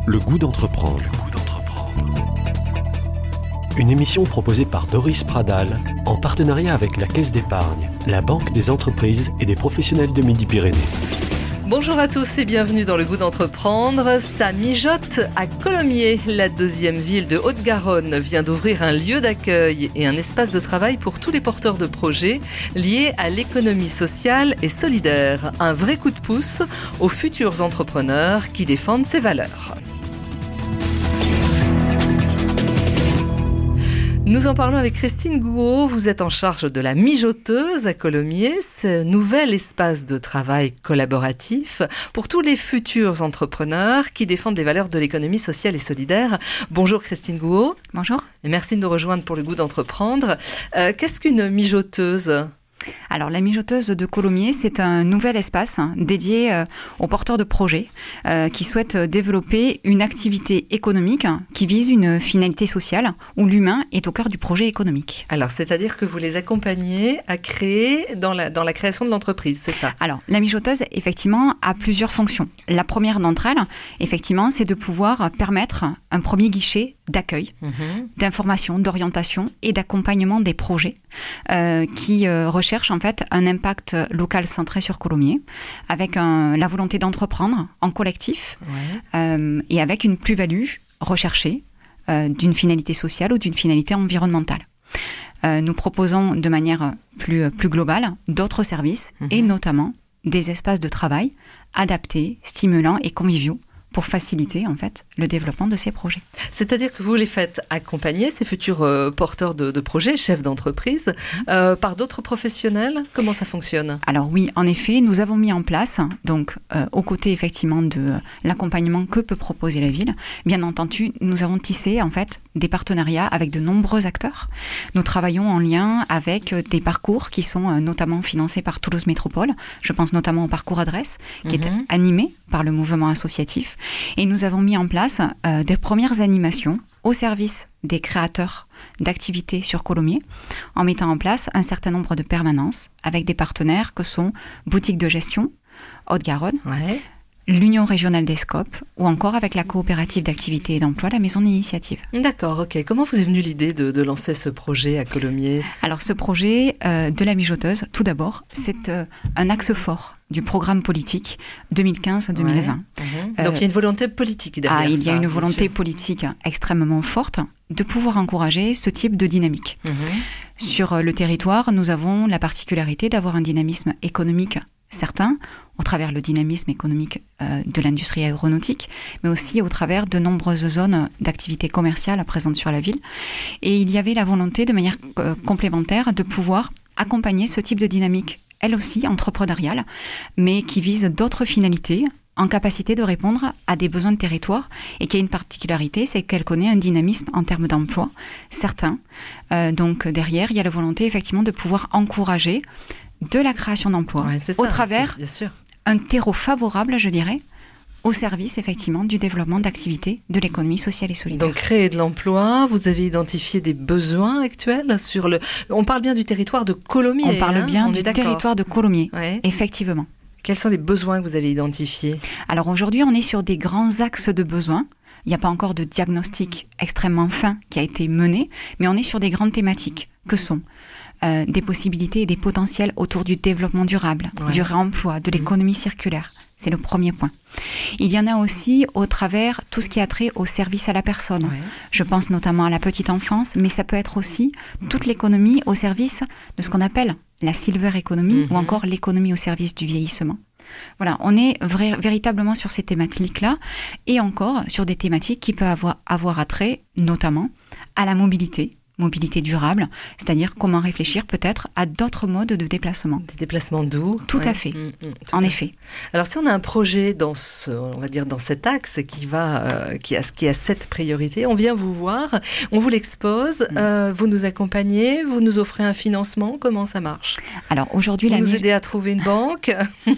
Le goût d'entreprendre. Une émission proposée par Doris Pradal en partenariat avec la Caisse d'épargne, la Banque des entreprises et des professionnels de Midi-Pyrénées. Bonjour à tous et bienvenue dans Le Goût d'entreprendre. Ça mijote à Colomiers. La deuxième ville de Haute-Garonne vient d'ouvrir un lieu d'accueil et un espace de travail pour tous les porteurs de projets liés à l'économie sociale et solidaire. Un vrai coup de pouce aux futurs entrepreneurs qui défendent ces valeurs. Nous en parlons avec Christine Gouault. Vous êtes en charge de la mijoteuse à Colomiers, ce nouvel espace de travail collaboratif pour tous les futurs entrepreneurs qui défendent les valeurs de l'économie sociale et solidaire. Bonjour Christine Gouault. Bonjour. Et merci de nous rejoindre pour le goût d'entreprendre. Qu'est-ce qu'une mijoteuse ? Alors, la mijoteuse de Colomiers, c'est un nouvel espace dédié aux porteurs de projets qui souhaitent développer une activité économique qui vise une finalité sociale où l'humain est au cœur du projet économique. Alors, c'est-à-dire que vous les accompagnez à créer dans la création de l'entreprise, c'est ça ? Alors, la mijoteuse, effectivement, a plusieurs fonctions. La première d'entre elles, effectivement, c'est de pouvoir permettre un premier guichet d'accueil, d'information, d'orientation et d'accompagnement des projets qui recherchent en fait un impact local centré sur Colomiers, avec la volonté d'entreprendre en collectif et avec une plus-value recherchée d'une finalité sociale ou d'une finalité environnementale. Nous proposons de manière plus globale d'autres services et notamment des espaces de travail adaptés, stimulants et conviviaux pour faciliter en fait le développement de ces projets. C'est-à-dire que vous les faites accompagner, ces futurs porteurs de projets, chefs d'entreprise, par d'autres professionnels ? Comment ça fonctionne ? Alors oui, en effet, nous avons mis en place, donc aux côtés effectivement de l'accompagnement que peut proposer la ville, bien entendu, nous avons tissé en fait des partenariats avec de nombreux acteurs. Nous travaillons en lien avec des parcours qui sont notamment financés par Toulouse Métropole. Je pense notamment au parcours Adresse, qui est animé par le mouvement associatif. Et nous avons mis en place des premières animations au service des créateurs d'activités sur Colomiers, en mettant en place un certain nombre de permanences avec des partenaires que sont Boutique de gestion, Haute-Garonne, l'Union régionale des scopes ou encore avec la coopérative d'activité et d'emploi, la Maison d'Initiative. D'accord, ok. Comment vous est venue l'idée de lancer ce projet à Colomiers ? Alors ce projet de la mijoteuse, tout d'abord, c'est un axe fort du programme politique 2015-2020. Donc il y a une volonté politique derrière ça. Il y a une volonté politique extrêmement forte de pouvoir encourager ce type de dynamique. Sur le territoire, nous avons la particularité d'avoir un dynamisme économique certain, au travers le dynamisme économique de l'industrie aéronautique, mais aussi au travers de nombreuses zones d'activité commerciale présentes sur la ville. Et il y avait la volonté, de manière complémentaire, de pouvoir accompagner ce type de dynamique, elle aussi entrepreneuriale, mais qui vise d'autres finalités, en capacité de répondre à des besoins de territoire et qui a une particularité, c'est qu'elle connaît un dynamisme en termes d'emploi certain. Donc derrière, il y a la volonté effectivement de pouvoir encourager de la création d'emplois au travers un terreau favorable, je dirais, au service effectivement du développement d'activités de l'économie sociale et solidaire. Donc créer de l'emploi, vous avez identifié des besoins actuels sur on parle bien du territoire de Colomiers. On parle bien du territoire de Colomiers, effectivement. Quels sont les besoins que vous avez identifiés ? Alors aujourd'hui, on est sur des grands axes de besoins. Il n'y a pas encore de diagnostic extrêmement fin qui a été mené, mais on est sur des grandes thématiques que sont des possibilités et des potentiels autour du développement durable, du réemploi, de l'économie circulaire. C'est le premier point. Il y en a aussi au travers tout ce qui a trait au service à la personne. Je pense notamment à la petite enfance, mais ça peut être aussi toute l'économie au service de ce qu'on appelle la silver economy ou encore l'économie au service du vieillissement. Voilà, on est véritablement sur ces thématiques-là et encore sur des thématiques qui peuvent avoir attrait notamment à la mobilité durable, c'est-à-dire comment réfléchir peut-être à d'autres modes de déplacement. Des déplacements doux. Tout à fait, en effet. Alors si on a un projet dans dans cet axe qui a cette priorité, on vient vous voir, on vous l'expose, vous nous accompagnez, vous nous offrez un financement, comment ça marche ? Alors aujourd'hui, vous nous aidez à trouver une banque.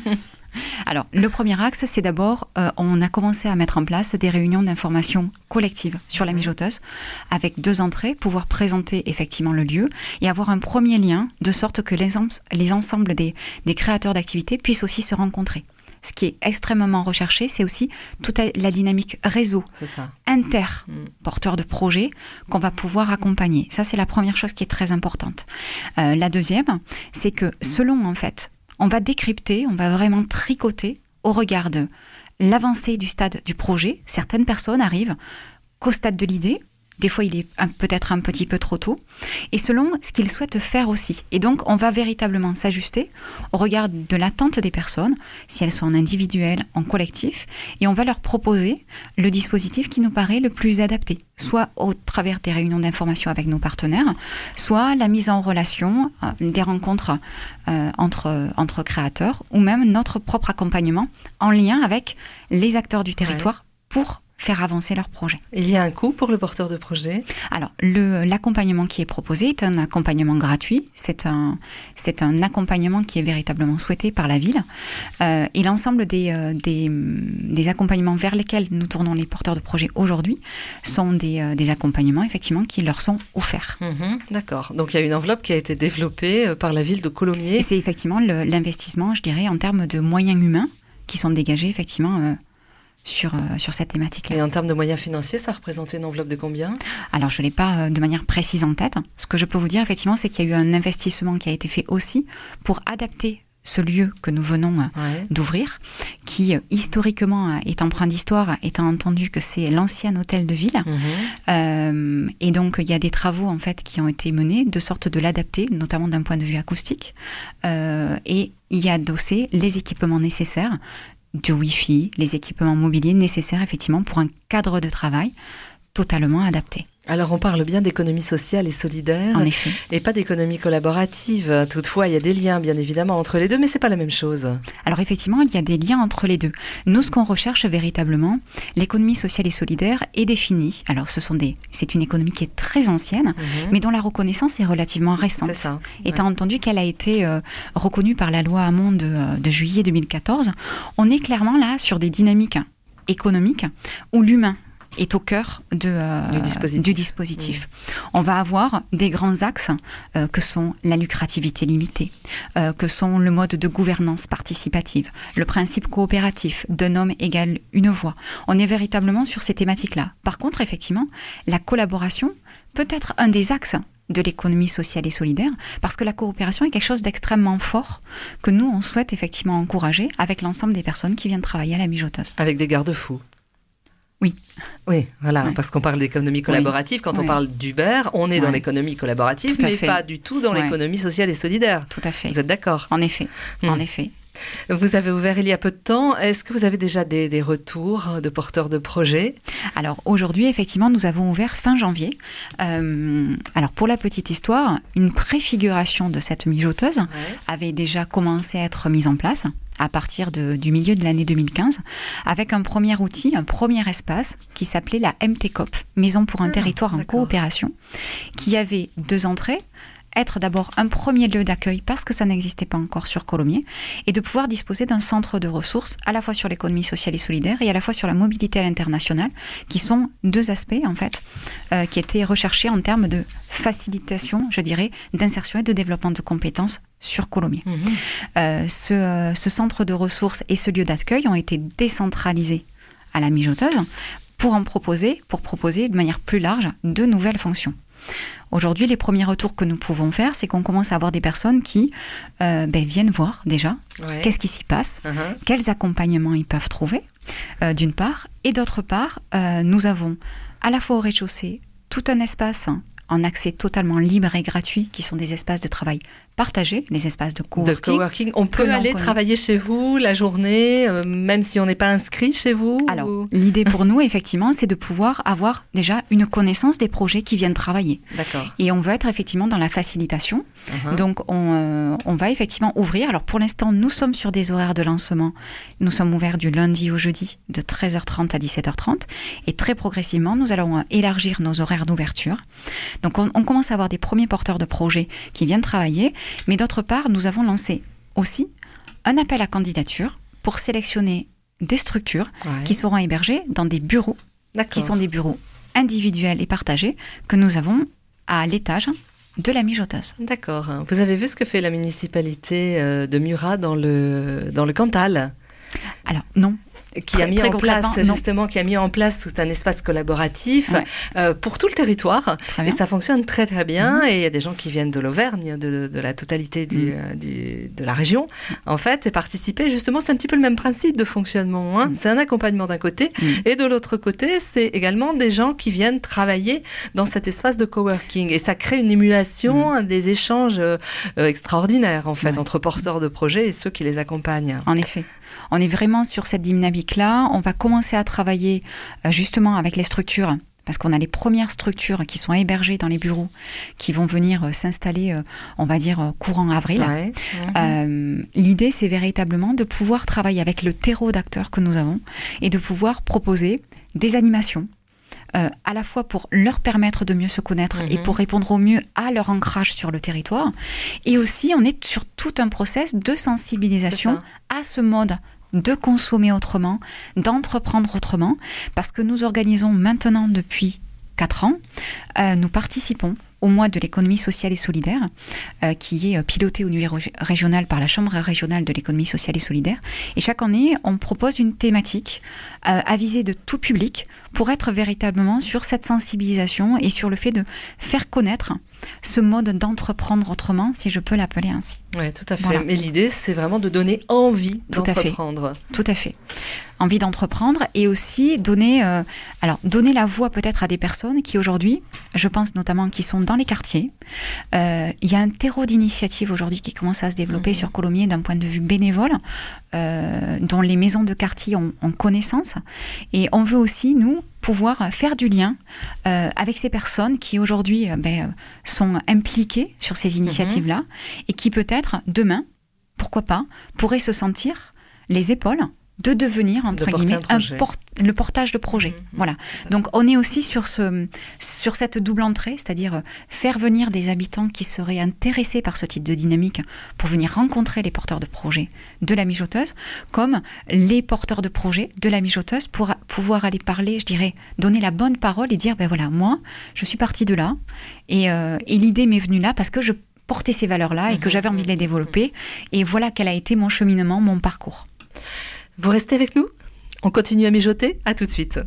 Alors, le premier axe, c'est d'abord, on a commencé à mettre en place des réunions d'information collective sur la mijoteuse, avec 2 entrées, pouvoir présenter effectivement le lieu et avoir un premier lien, de sorte que les ensembles des créateurs d'activités puissent aussi se rencontrer. ce qui est extrêmement recherché, c'est aussi toute la dynamique réseau, porteur de projet qu'on va pouvoir accompagner. Ça, c'est la première chose qui est très importante. La deuxième, c'est que selon, en fait, on va décrypter, on va vraiment tricoter au regard de l'avancée du stade du projet. Certaines personnes arrivent qu'au stade de l'idée. Des fois, il est peut-être un petit peu trop tôt. Et selon ce qu'ils souhaitent faire aussi. Et donc, on va véritablement s'ajuster au regard de l'attente des personnes, si elles sont en individuel, en collectif. Et on va leur proposer le dispositif qui nous paraît le plus adapté. Soit au travers des réunions d'information avec nos partenaires, soit la mise en relation, des rencontres entre créateurs, ou même notre propre accompagnement en lien avec les acteurs du territoire pour faire avancer leur projet. Il y a un coût pour le porteur de projet ? Alors, l'accompagnement qui est proposé est un accompagnement gratuit. C'est un accompagnement qui est véritablement souhaité par la ville. Et l'ensemble des accompagnements vers lesquels nous tournons les porteurs de projet aujourd'hui sont des accompagnements, effectivement, qui leur sont offerts. D'accord. Donc, il y a une enveloppe qui a été développée par la ville de Colomiers. Et c'est effectivement l'investissement, je dirais, en termes de moyens humains qui sont dégagés, effectivement, sur cette thématique-là. Et en termes de moyens financiers, ça représentait une enveloppe de combien ? Alors, je ne l'ai pas de manière précise en tête. Ce que je peux vous dire, effectivement, c'est qu'il y a eu un investissement qui a été fait aussi pour adapter ce lieu que nous venons d'ouvrir, qui historiquement est empreint d'histoire, étant entendu que c'est l'ancien hôtel de ville. Et donc, il y a des travaux en fait qui ont été menés de sorte de l'adapter, notamment d'un point de vue acoustique. Et il y a adossé les équipements nécessaires, du Wi-Fi, les équipements mobiliers nécessaires effectivement pour un cadre de travail totalement adapté. Alors on parle bien d'économie sociale et solidaire, en effet, et pas d'économie collaborative. Toutefois, il y a des liens bien évidemment entre les deux, mais c'est pas la même chose. Alors effectivement, il y a des liens entre les deux. Nous, ce qu'on recherche véritablement, l'économie sociale et solidaire est définie. Alors c'est une économie qui est très ancienne, mais dont la reconnaissance est relativement récente. C'est ça. Étant entendu qu'elle a été reconnue par la loi Hamon de juillet 2014, on est clairement là sur des dynamiques économiques où l'humain est au cœur du dispositif. On va avoir des grands axes que sont la lucrativité limitée, que sont le mode de gouvernance participative, le principe coopératif d'un homme égale une voix. On est véritablement sur ces thématiques-là. Par contre, effectivement, la collaboration peut être un des axes de l'économie sociale et solidaire, parce que la coopération est quelque chose d'extrêmement fort que nous, on souhaite effectivement encourager avec l'ensemble des personnes qui viennent travailler à la mijoteuse. Avec des garde-fous. Oui. Oui, voilà, parce qu'on parle d'économie collaborative. Quand on parle d'Uber, on est dans l'économie collaborative, mais pas du tout dans l'économie sociale et solidaire. Tout à fait. Vous êtes d'accord ? En effet, en effet. Vous avez ouvert il y a peu de temps. Est-ce que vous avez déjà des retours de porteurs de projets ? Alors aujourd'hui, effectivement, nous avons ouvert fin janvier. Alors pour la petite histoire, une préfiguration de cette mijoteuse avait déjà commencé à être mise en place à partir du milieu de l'année 2015, avec un premier outil, un premier espace qui s'appelait la MTCOP, Maison pour un territoire en coopération, qui avait 2 entrées, être d'abord un premier lieu d'accueil parce que ça n'existait pas encore sur Colomiers, et de pouvoir disposer d'un centre de ressources à la fois sur l'économie sociale et solidaire et à la fois sur la mobilité à l'international, qui sont 2 aspects en fait qui étaient recherchés en termes de facilitation, je dirais, d'insertion et de développement de compétences sur Colomiers. Ce centre de ressources et ce lieu d'accueil ont été décentralisés à la mijoteuse pour proposer de manière plus large de nouvelles fonctions. Aujourd'hui, les premiers retours que nous pouvons faire, c'est qu'on commence à avoir des personnes qui viennent voir déjà qu'est-ce qui s'y passe, quels accompagnements ils peuvent trouver, d'une part. Et d'autre part, nous avons à la fois au rez-de-chaussée tout un espace en accès totalement libre et gratuit, qui sont des espaces de travail partagés, des espaces de coworking. On peut aller travailler chez vous la journée, même si on n'est pas inscrit chez vous. Alors, l'idée pour nous, effectivement, c'est de pouvoir avoir déjà une connaissance des projets qui viennent travailler. D'accord. Et on veut être effectivement dans la facilitation. Donc, on va effectivement ouvrir. Alors, pour l'instant, nous sommes sur des horaires de lancement. Nous sommes ouverts du lundi au jeudi, de 13h30 à 17h30. Et très progressivement, nous allons élargir nos horaires d'ouverture. Donc, on commence à avoir des premiers porteurs de projets qui viennent travailler. Mais d'autre part, nous avons lancé aussi un appel à candidature pour sélectionner des structures qui seront hébergées dans des bureaux, qui sont des bureaux individuels et partagés que nous avons à l'étage de la mijoteuse. D'accord. Vous avez vu ce que fait la municipalité de Murat dans le Cantal ? Alors non. Qui a mis en place tout un espace collaboratif pour tout le territoire. Et ça fonctionne très très bien. Et il y a des gens qui viennent de l'Auvergne, de la totalité de la région, en fait, et participer. Justement, c'est un petit peu le même principe de fonctionnement. C'est un accompagnement d'un côté. Et de l'autre côté, c'est également des gens qui viennent travailler dans cet espace de coworking. Et ça crée une émulation, des échanges extraordinaires, en fait, entre porteurs de projets et ceux qui les accompagnent. En effet. On est vraiment sur cette dynamique-là. On va commencer à travailler justement avec les structures, parce qu'on a les premières structures qui sont hébergées dans les bureaux, qui vont venir s'installer, on va dire, courant avril. L'idée, c'est véritablement de pouvoir travailler avec le terreau d'acteurs que nous avons et de pouvoir proposer des animations, à la fois pour leur permettre de mieux se connaître et pour répondre au mieux à leur ancrage sur le territoire. Et aussi, on est sur tout un process de sensibilisation à ce mode de consommer autrement, d'entreprendre autrement, parce que nous organisons maintenant depuis 4 ans, nous participons au mois de l'économie sociale et solidaire, qui est piloté au niveau régional par la Chambre régionale de l'économie sociale et solidaire. Et chaque année, on propose une thématique à viser de tout public pour être véritablement sur cette sensibilisation et sur le fait de faire connaître ce mode d'entreprendre autrement, si je peux l'appeler ainsi. Oui, tout à fait. Voilà. Mais l'idée, c'est vraiment de donner envie d'entreprendre. Tout à fait. Envie d'entreprendre et aussi donner la voix peut-être à des personnes qui aujourd'hui, je pense notamment qui sont dans les quartiers. Il y a un terreau d'initiative aujourd'hui qui commence à se développer sur Colomiers d'un point de vue bénévole, dont les maisons de quartier ont connaissance. Et on veut aussi, nous, pouvoir faire du lien avec ces personnes qui aujourd'hui sont impliquées sur ces initiatives-là et qui peut-être demain, pourquoi pas, pourraient se sentir les épaules de devenir, entre guillemets, le portage de projet. Voilà. Donc, on est aussi sur cette double entrée, c'est-à-dire faire venir des habitants qui seraient intéressés par ce type de dynamique pour venir rencontrer les porteurs de projets de la mijoteuse, comme les porteurs de projets de la mijoteuse pour pouvoir aller parler, je dirais, donner la bonne parole et dire, moi, je suis partie de là et l'idée m'est venue là parce que je portais ces valeurs-là et que j'avais envie de les développer. Et voilà quel a été mon cheminement, mon parcours. Vous restez avec nous ? On continue à mijoter ? À tout de suite.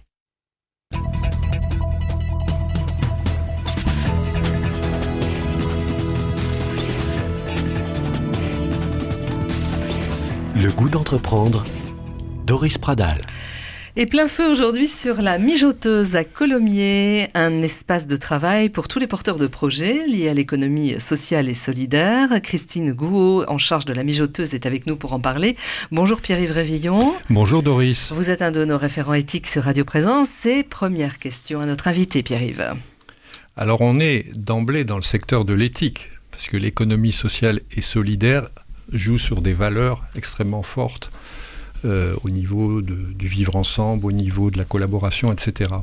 Le goût d'entreprendre, Doris Pradal. Et plein feu aujourd'hui sur la mijoteuse à Colomiers, un espace de travail pour tous les porteurs de projets liés à l'économie sociale et solidaire. Christine Gouault, en charge de la mijoteuse, est avec nous pour en parler. Bonjour Pierre-Yves Révillon. Bonjour Doris. Vous êtes un de nos référents éthiques sur Radio Présence. Et première question à notre invité, Pierre-Yves. Alors on est d'emblée dans le secteur de l'éthique, parce que l'économie sociale et solidaire joue sur des valeurs extrêmement fortes. Au niveau du vivre ensemble, au niveau de la collaboration, etc.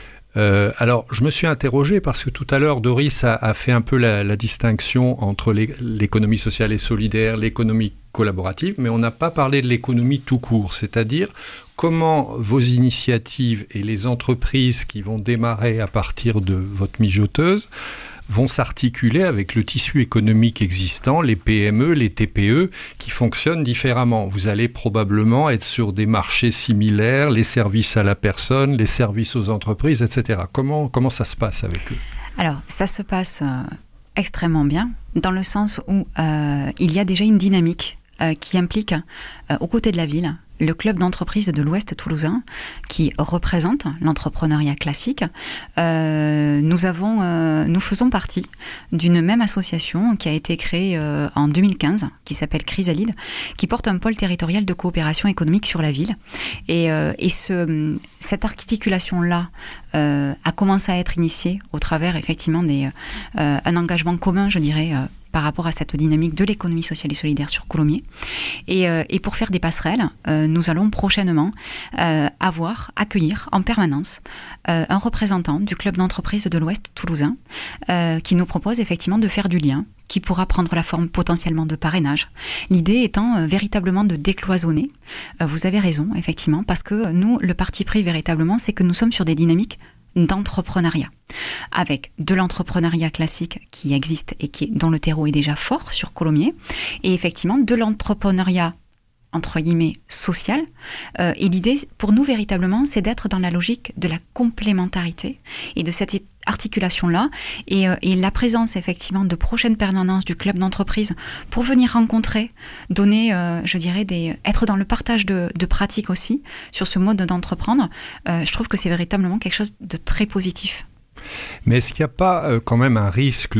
Alors, je me suis interrogé parce que tout à l'heure, Doris a fait un peu la distinction entre l'économie sociale et solidaire, l'économie collaborative, mais on n'a pas parlé de l'économie tout court, c'est-à-dire comment vos initiatives et les entreprises qui vont démarrer à partir de votre mijoteuse vont s'articuler avec le tissu économique existant, les PME, les TPE, qui fonctionnent différemment. Vous allez probablement être sur des marchés similaires, les services à la personne, les services aux entreprises, etc. Comment ça se passe avec eux ? Alors, ça se passe extrêmement bien, dans le sens où il y a déjà une dynamique qui implique, aux côtés de la ville, le club d'entreprise de l'Ouest toulousain qui représente l'entrepreneuriat classique. Nous faisons partie d'une même association qui a été créée en 2015, qui s'appelle Chrysalide, qui porte un pôle territorial de coopération économique sur la ville. Et cette articulation-là a commencé à être initiée au travers effectivement un engagement commun, je dirais, par rapport à cette dynamique de l'économie sociale et solidaire sur Colomiers. Et pour faire des passerelles, nous allons prochainement accueillir en permanence un représentant du club d'entreprise de l'Ouest toulousain qui nous propose effectivement de faire du lien, qui pourra prendre la forme potentiellement de parrainage. L'idée étant véritablement de décloisonner. Vous avez raison, effectivement, parce que nous, le parti pris véritablement, c'est que nous sommes sur des dynamiques d'entrepreneuriat, avec de l'entrepreneuriat classique qui existe et dont le terreau est déjà fort sur Colomiers, et effectivement de l'entrepreneuriat entre guillemets, sociale. Et l'idée, pour nous, véritablement, c'est d'être dans la logique de la complémentarité et de cette articulation-là. Et la présence, effectivement, de prochaines permanences du club d'entreprise pour venir rencontrer, donner, je dirais, être dans le partage de pratiques aussi sur ce mode d'entreprendre, je trouve que c'est véritablement quelque chose de très positif. Mais est-ce qu'il n'y a pas quand même un risque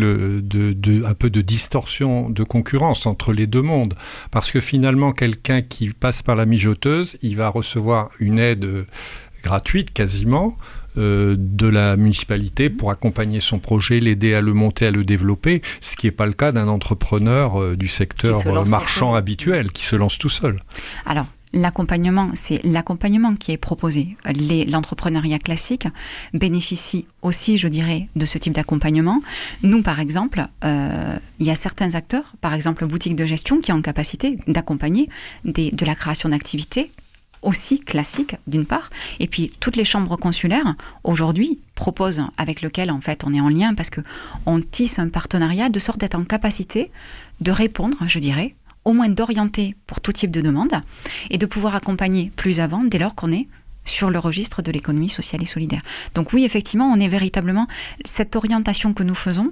un peu de distorsion de concurrence entre les deux mondes ? Parce que finalement, quelqu'un qui passe par la mijoteuse, il va recevoir une aide gratuite quasiment de la municipalité pour accompagner son projet, l'aider à le monter, à le développer, ce qui n'est pas le cas d'un entrepreneur du secteur marchand habituel qui se lance tout seul. Alors, l'accompagnement, c'est l'accompagnement qui est proposé. L'entrepreneuriat classique bénéficie aussi, je dirais, de ce type d'accompagnement. Nous, par exemple, il y a certains acteurs, par exemple boutiques de gestion, qui ont capacité d'accompagner de la création d'activités aussi classiques, d'une part, et puis toutes les chambres consulaires, aujourd'hui, proposent, avec lequel, en fait, on est en lien, parce qu'on tisse un partenariat de sorte d'être en capacité de répondre, je dirais, au moins d'orienter pour tout type de demande et de pouvoir accompagner plus avant dès lors qu'on est sur le registre de l'économie sociale et solidaire. Donc oui, effectivement, on est véritablement... Cette orientation que nous faisons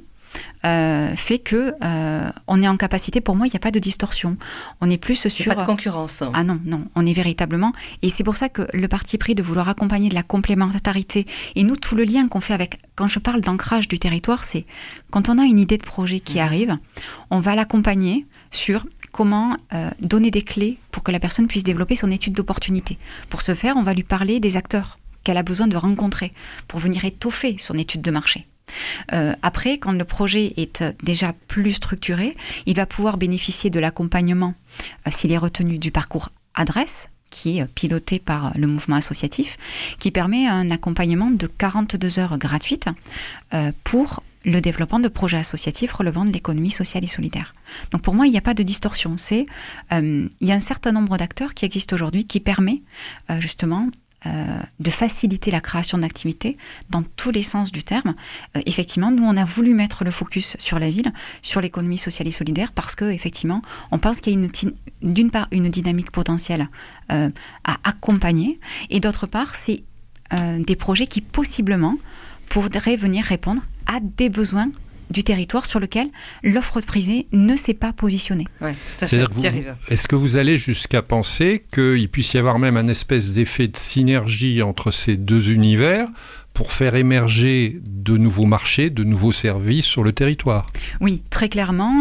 fait que on est en capacité, pour moi, il n'y a pas de distorsion. On est plus sur... Il n'y a pas de concurrence. Ah non, on est véritablement... Et c'est pour ça que le parti pris de vouloir accompagner de la complémentarité, et nous, tout le lien qu'on fait avec... Quand je parle d'ancrage du territoire, c'est quand on a une idée de projet qui arrive, on va l'accompagner sur... comment donner des clés pour que la personne puisse développer son étude d'opportunité. Pour ce faire, on va lui parler des acteurs qu'elle a besoin de rencontrer pour venir étoffer son étude de marché. Après, quand le projet est déjà plus structuré, il va pouvoir bénéficier de l'accompagnement, s'il est retenu, du parcours adresse, qui est piloté par le mouvement associatif, qui permet un accompagnement de 42 heures gratuites pour le développement de projets associatifs relevant de l'économie sociale et solidaire. Donc pour moi, il n'y a pas de distorsion. Il y a un certain nombre d'acteurs qui existent aujourd'hui qui permet justement de faciliter la création d'activités dans tous les sens du terme. Effectivement, nous, on a voulu mettre le focus sur la ville, sur l'économie sociale et solidaire, parce que effectivement, on pense qu'il y a d'une part une dynamique potentielle à accompagner, et d'autre part, c'est des projets qui possiblement pourraient venir répondre à des besoins du territoire sur lequel l'offre prisée ne s'est pas positionnée. Oui, tout à fait. Est-ce que vous allez jusqu'à penser qu'il puisse y avoir même un espèce d'effet de synergie entre ces deux univers pour faire émerger de nouveaux marchés, de nouveaux services sur le territoire ? Oui, très clairement,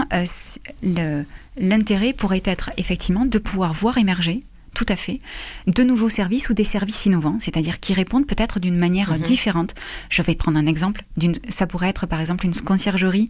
l'intérêt pourrait être effectivement de pouvoir voir émerger tout à fait, de nouveaux services ou des services innovants, c'est-à-dire qui répondent peut-être d'une manière différente. Je vais prendre un exemple. Ça pourrait être par exemple une conciergerie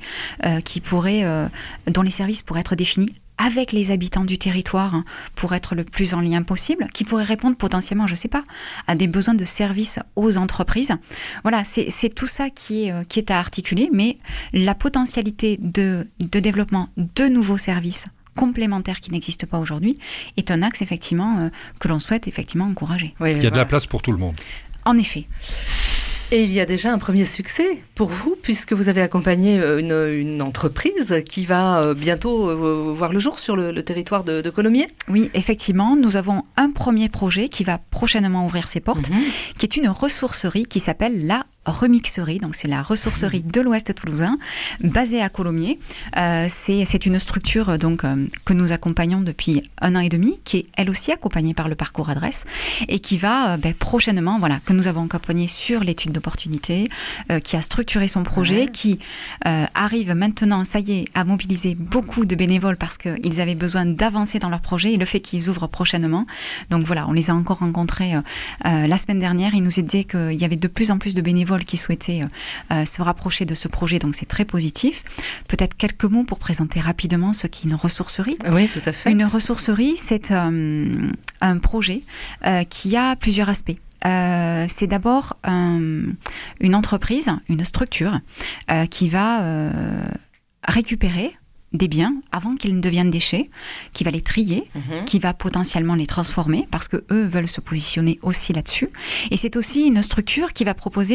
dont les services pourraient être définis avec les habitants du territoire pour être le plus en lien possible, qui pourrait répondre potentiellement, je ne sais pas, à des besoins de services aux entreprises. Voilà, c'est tout ça qui est à articuler, mais la potentialité de développement de nouveaux services complémentaires qui n'existent pas aujourd'hui est un axe effectivement que l'on souhaite effectivement encourager. Oui, il y a de la place pour tout le monde. En effet. Et il y a déjà un premier succès pour vous, puisque vous avez accompagné une entreprise qui va bientôt voir le jour sur le territoire de Colomiers. Oui, effectivement, nous avons un premier projet qui va prochainement ouvrir ses portes, qui est une ressourcerie qui s'appelle la Remixerie, donc c'est la ressourcerie de l'Ouest toulousain, basée à Colomiers. C'est une structure donc que nous accompagnons depuis 1 an et demi, qui est elle aussi accompagnée par le parcours adresse et qui va prochainement, voilà, que nous avons accompagné sur l'étude d'opportunité, qui a structuré son projet, qui arrive maintenant, ça y est, à mobiliser beaucoup de bénévoles parce qu'ils avaient besoin d'avancer dans leur projet et le fait qu'ils ouvrent prochainement. Donc voilà, on les a encore rencontrés la semaine dernière. Ils nous disaient qu'il y avait de plus en plus de bénévoles qui souhaitaient se rapprocher de ce projet, donc c'est très positif. Peut-être quelques mots pour présenter rapidement ce qu'est une ressourcerie. Oui, tout à fait. Une ressourcerie, c'est un projet qui a plusieurs aspects. C'est d'abord une entreprise, une structure qui va récupérer des biens avant qu'ils ne deviennent déchets, qui va les trier, qui va potentiellement les transformer parce que eux veulent se positionner aussi là-dessus. Et c'est aussi une structure qui va proposer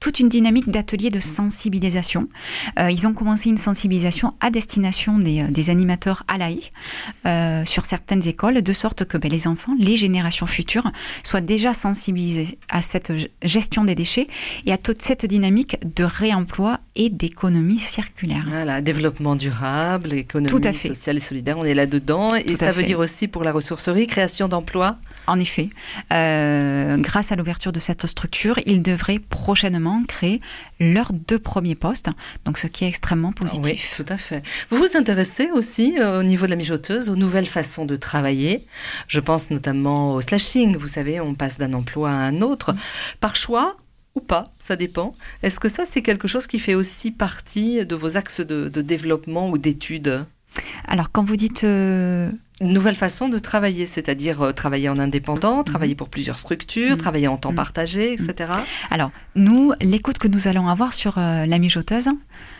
toute une dynamique d'ateliers de sensibilisation. Ils ont commencé une sensibilisation à destination des animateurs à l'AI sur certaines écoles, de sorte que les enfants, les générations futures, soient déjà sensibilisés à cette gestion des déchets et à toute cette dynamique de réemploi et d'économie circulaire. Voilà, développement durable, économie sociale et solidaire, on est là-dedans. Et ça veut dire aussi pour la ressourcerie, création d'emplois. En effet, grâce à l'ouverture de cette structure, ils devraient prochainement créer leurs 2 premiers postes, donc ce qui est extrêmement positif. Oui, tout à fait. Vous vous intéressez aussi au niveau de la mijoteuse, aux nouvelles façons de travailler. Je pense notamment au slashing. Vous savez, on passe d'un emploi à un autre, par choix ou pas, ça dépend. Est-ce que ça, c'est quelque chose qui fait aussi partie de vos axes de développement ou d'études ? Alors, quand vous dites... Une nouvelle façon de travailler, c'est-à-dire travailler en indépendant, travailler pour plusieurs structures, travailler en temps partagé, etc. Alors, nous, l'écoute que nous allons avoir sur la mijoteuse,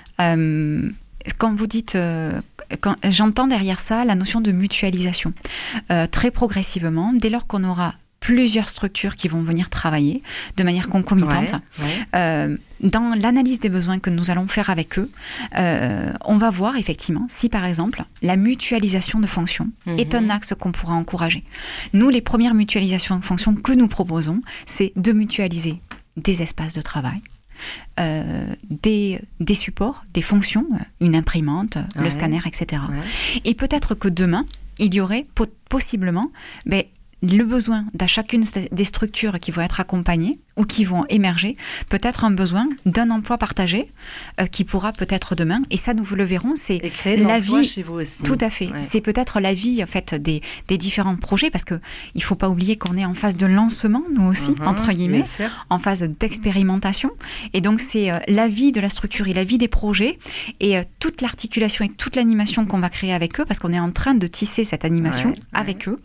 quand vous dites... j'entends derrière ça la notion de mutualisation. Très progressivement, dès lors qu'on aura plusieurs structures qui vont venir travailler de manière concomitante. Dans l'analyse des besoins que nous allons faire avec eux, on va voir effectivement si par exemple la mutualisation de fonctions est un axe qu'on pourra encourager. Nous, les premières mutualisations de fonctions que nous proposons, c'est de mutualiser des espaces de travail, des supports, des fonctions, une imprimante, le scanner, etc. Et peut-être que demain, il y aurait possiblement... le besoin d'à chacune des structures qui vont être accompagnées ou qui vont émerger, peut-être un besoin d'un emploi partagé qui pourra peut-être demain, et ça nous le verrons, c'est la vie chez vous aussi. Tout à fait. C'est peut-être la vie en fait des différents projets, parce que il faut pas oublier qu'on est en phase de lancement, nous aussi, entre guillemets, en phase d'expérimentation, et donc c'est la vie de la structure et la vie des projets et toute l'articulation et toute l'animation qu'on va créer avec eux, parce qu'on est en train de tisser cette animation avec eux,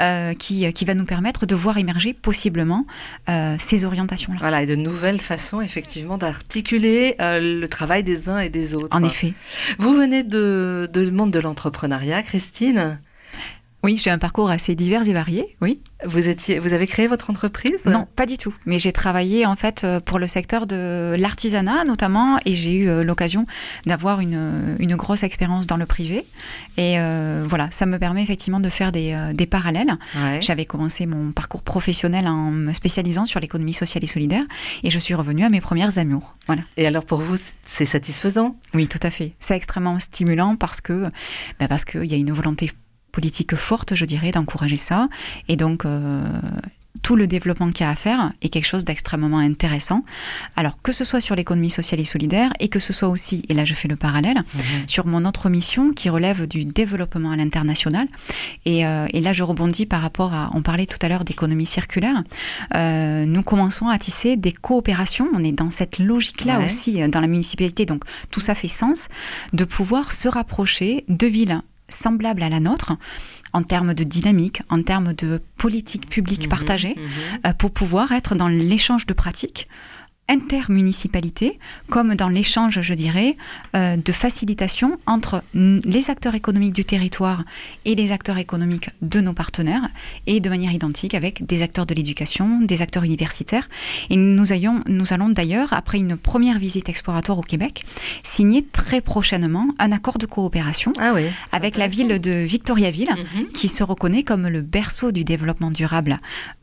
qui va nous permettre de voir émerger possiblement ces orientations-là. Voilà, et de nouvelles façons, effectivement, d'articuler le travail des uns et des autres. En effet. Vous venez de monde de l'entrepreneuriat, Christine ? Oui, j'ai un parcours assez divers et varié, oui. Vous avez créé votre entreprise ? Non, pas du tout. Mais j'ai travaillé en fait pour le secteur de l'artisanat notamment, et j'ai eu l'occasion d'avoir une grosse expérience dans le privé. Et voilà, ça me permet effectivement de faire des parallèles. J'avais commencé mon parcours professionnel en me spécialisant sur l'économie sociale et solidaire, et je suis revenue à mes premières amours. Voilà. Et alors pour vous, c'est satisfaisant ? Oui, tout à fait. C'est extrêmement stimulant parce que y a une volonté politique forte, je dirais, d'encourager ça. Et donc, tout le développement qu'il y a à faire est quelque chose d'extrêmement intéressant. Alors, que ce soit sur l'économie sociale et solidaire, et que ce soit aussi, et là je fais le parallèle, sur mon autre mission qui relève du développement à l'international. Et là, je rebondis par rapport à... On parlait tout à l'heure d'économie circulaire. Nous commençons à tisser des coopérations. On est dans cette logique-là aussi, dans la municipalité. Donc, tout ça fait sens de pouvoir se rapprocher de villes semblable à la nôtre, en termes de dynamique, en termes de politique publique partagée, pour pouvoir être dans l'échange de pratiques intermunicipalité, comme dans l'échange, je dirais, de facilitation entre les acteurs économiques du territoire et les acteurs économiques de nos partenaires, et de manière identique avec des acteurs de l'éducation, des acteurs universitaires. Et nous allons d'ailleurs, après une première visite exploratoire au Québec, signer très prochainement un accord de coopération avec la ville de Victoriaville, qui se reconnaît comme le berceau du développement durable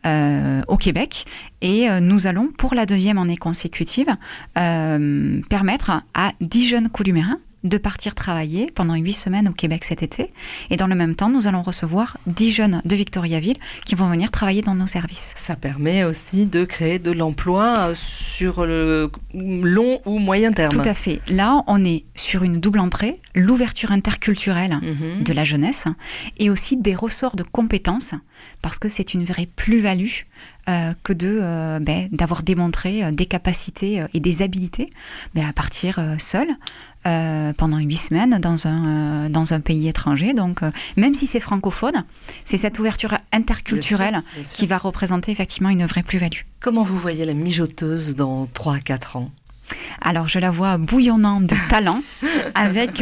au Québec. Et nous allons, pour la deuxième année consécutive, permettre à 10 jeunes Coulumérins de partir travailler pendant 8 semaines au Québec cet été. Et dans le même temps, nous allons recevoir 10 jeunes de Victoriaville qui vont venir travailler dans nos services. Ça permet aussi de créer de l'emploi sur le long ou moyen terme. Tout à fait. Là, on est sur une double entrée, l'ouverture interculturelle de la jeunesse et aussi des ressorts de compétences, parce que c'est une vraie plus-value que d'avoir démontré des capacités et des habilités à partir seul pendant 8 semaines dans un pays étranger. Donc, même si c'est francophone, c'est cette ouverture interculturelle bien sûr. Qui va représenter effectivement une vraie plus-value. Comment vous voyez la mijoteuse dans 3 à 4 ans ? Alors, je la vois bouillonnante de talent, avec,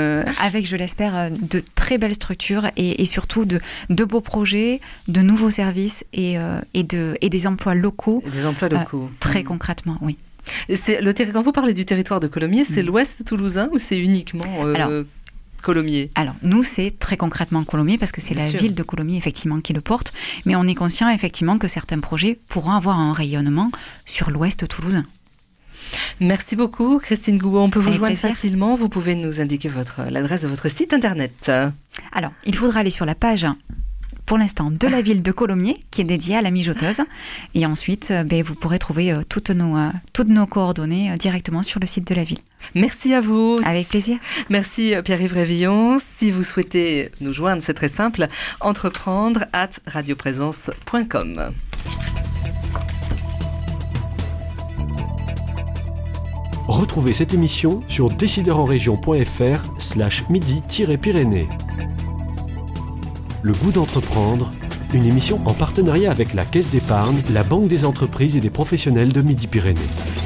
je l'espère, de très belles structures et surtout de beaux projets, de nouveaux services et des emplois locaux. Et des emplois locaux. Très concrètement, oui. Et quand vous parlez du territoire de Colomiers, c'est l'ouest toulousain ou c'est uniquement Colomiers? Alors, nous, c'est très concrètement Colomiers parce que c'est la ville de Colomiers, effectivement, qui le porte. Mais on est conscient, effectivement, que certains projets pourront avoir un rayonnement sur l'ouest toulousain. Merci beaucoup, Christine Gouault. On peut vous joindre facilement. Vous pouvez nous indiquer l'adresse de votre site internet. Alors, il faudra aller sur la page, pour l'instant, de la ville de Colomiers, qui est dédiée à la mijoteuse. Et ensuite, vous pourrez trouver toutes nos coordonnées directement sur le site de la ville. Merci à vous. Avec plaisir. Merci Pierre-Yves Révillon. Si vous souhaitez nous joindre, c'est très simple, entreprendre@radioprésence.com. Retrouvez cette émission sur décideurenrégion.fr/midi-pyrénées. Le goût d'entreprendre, une émission en partenariat avec la Caisse d'épargne, la Banque des entreprises et des professionnels de Midi-Pyrénées.